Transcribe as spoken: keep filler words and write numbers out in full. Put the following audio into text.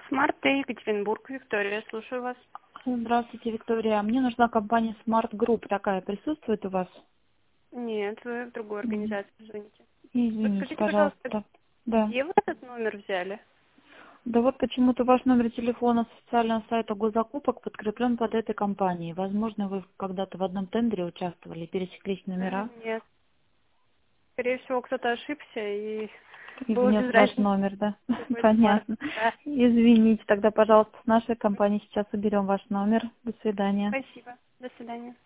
Смарт Т, Екатеринбург, Виктория, слушаю вас. Здравствуйте, Виктория. Мне нужна компания Smart Group. Такая присутствует у вас? Нет, вы в другую М, организацию звоните. Извините, Подскажите, пожалуйста, пожалуйста. Да. где вы этот номер взяли? Да вот почему-то ваш номер телефона с официального сайта госзакупок подкреплен под этой компанией. Возможно, вы когда-то в одном тендере участвовали, пересеклись номера М, Нет. Скорее всего, кто-то ошибся и и было внес без ваш разницы, номер, да? какой смарт. Понятно. Да. Извините, тогда, пожалуйста, с нашей компании сейчас уберем ваш номер. До свидания. Спасибо. До свидания.